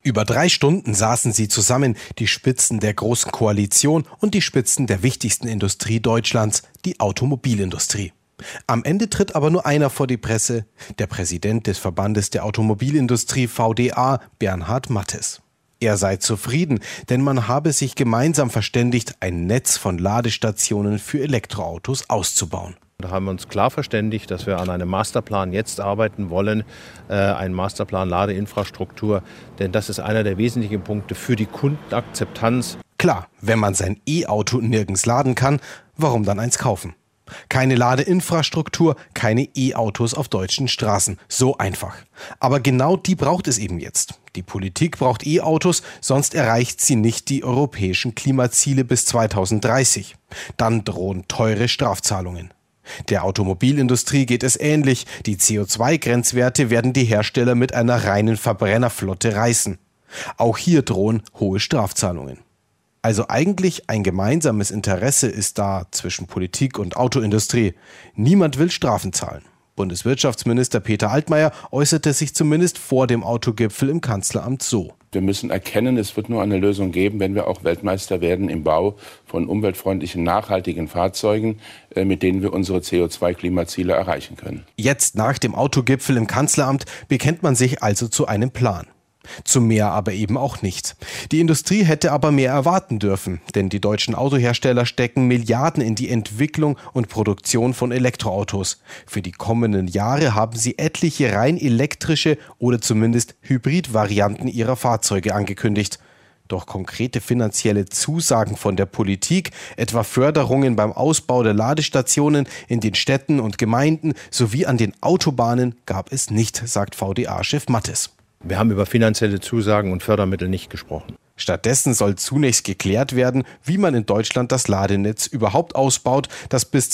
Über 3 Stunden saßen sie zusammen, die Spitzen der Großen Koalition und die Spitzen der wichtigsten Industrie Deutschlands, die Automobilindustrie. Am Ende tritt aber nur einer vor die Presse, der Präsident des Verbandes der Automobilindustrie VDA, Bernhard Mattes. Er sei zufrieden, denn man habe sich gemeinsam verständigt, ein Netz von Ladestationen für Elektroautos auszubauen. Da haben wir uns klar verständigt, dass wir an einem Masterplan jetzt arbeiten wollen, einen Masterplan Ladeinfrastruktur, denn das ist einer der wesentlichen Punkte für die Kundenakzeptanz. Klar, wenn man sein E-Auto nirgends laden kann, warum dann eins kaufen? Keine Ladeinfrastruktur, keine E-Autos auf deutschen Straßen. So einfach. Aber genau die braucht es eben jetzt. Die Politik braucht E-Autos, sonst erreicht sie nicht die europäischen Klimaziele bis 2030. Dann drohen teure Strafzahlungen. Der Automobilindustrie geht es ähnlich. Die CO2-Grenzwerte werden die Hersteller mit einer reinen Verbrennerflotte reißen. Auch hier drohen hohe Strafzahlungen. Also eigentlich ein gemeinsames Interesse ist da zwischen Politik und Autoindustrie. Niemand will Strafen zahlen. Bundeswirtschaftsminister Peter Altmaier äußerte sich zumindest vor dem Autogipfel im Kanzleramt so. Wir müssen erkennen, es wird nur eine Lösung geben, wenn wir auch Weltmeister werden im Bau von umweltfreundlichen, nachhaltigen Fahrzeugen, mit denen wir unsere CO2-Klimaziele erreichen können. Jetzt nach dem Autogipfel im Kanzleramt bekennt man sich also zu einem Plan. Zu mehr aber eben auch nicht. Die Industrie hätte aber mehr erwarten dürfen, denn die deutschen Autohersteller stecken Milliarden in die Entwicklung und Produktion von Elektroautos. Für die kommenden Jahre haben sie etliche rein elektrische oder zumindest Hybrid-Varianten ihrer Fahrzeuge angekündigt. Doch konkrete finanzielle Zusagen von der Politik, etwa Förderungen beim Ausbau der Ladestationen in den Städten und Gemeinden sowie an den Autobahnen, gab es nicht, sagt VDA-Chef Mattes. Wir haben über finanzielle Zusagen und Fördermittel nicht gesprochen. Stattdessen soll zunächst geklärt werden, wie man in Deutschland das Ladenetz überhaupt ausbaut, das bis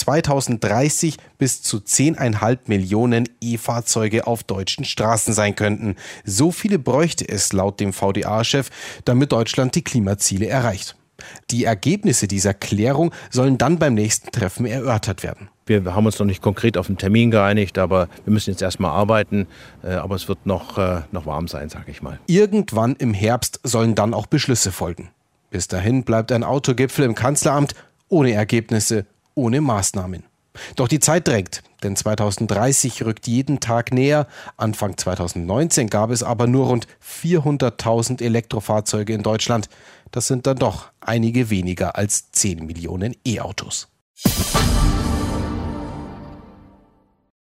2030 bis zu 10,5 Millionen E-Fahrzeuge auf deutschen Straßen sein könnten. So viele bräuchte es laut dem VDA-Chef, damit Deutschland die Klimaziele erreicht. Die Ergebnisse dieser Klärung sollen dann beim nächsten Treffen erörtert werden. Wir haben uns noch nicht konkret auf einen Termin geeinigt, aber wir müssen jetzt erstmal arbeiten. Aber es wird noch warm sein, sage ich mal. Irgendwann im Herbst sollen dann auch Beschlüsse folgen. Bis dahin bleibt ein Autogipfel im Kanzleramt ohne Ergebnisse, ohne Maßnahmen. Doch die Zeit drängt, denn 2030 rückt jeden Tag näher. Anfang 2019 gab es aber nur rund 400.000 Elektrofahrzeuge in Deutschland. Das sind dann doch einige weniger als 10 Millionen E-Autos.